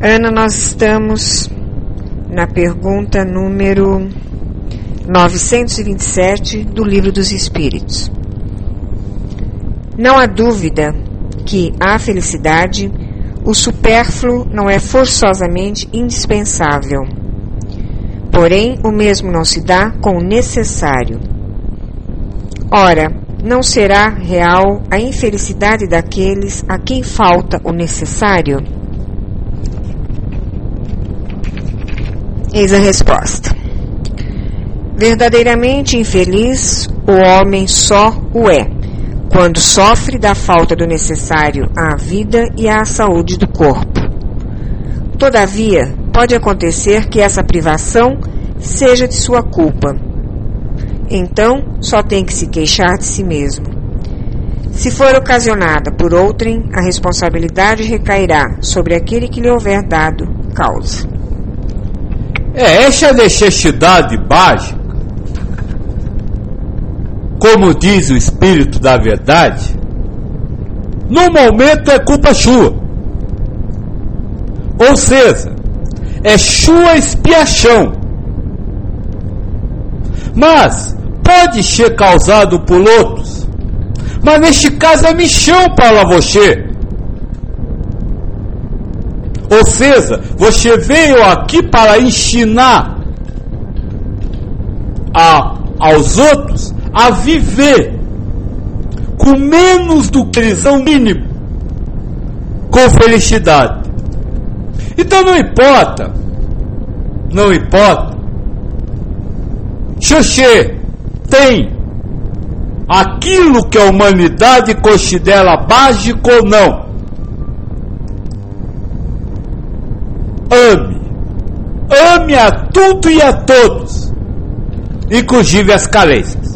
Ana, nós estamos na pergunta número 927 do Livro dos Espíritos. Não há dúvida que à felicidade o supérfluo não é forçosamente indispensável. Porém, o mesmo não se dá com o necessário. Ora, não será real a infelicidade daqueles a quem falta o necessário? Eis a resposta. Verdadeiramente infeliz, o homem só o é, quando sofre da falta do necessário à vida e à saúde do corpo. Todavia, pode acontecer que essa privação seja de sua culpa. Então, só tem que se queixar de si mesmo. Se for ocasionada por outrem, a responsabilidade recairá sobre aquele que lhe houver dado causa. Essa necessidade básica, como diz o Espírito da Verdade, no momento é culpa sua. Ou seja, é sua expiação. Mas pode ser causado por outros. Mas neste caso é missão para você. Ou seja, você veio aqui para ensinar aos outros a viver com menos do que eles são mínimo, com felicidade. Então não importa se você tem aquilo que a humanidade considera básico ou não. Ame a tudo e a todos, inclusive as carências.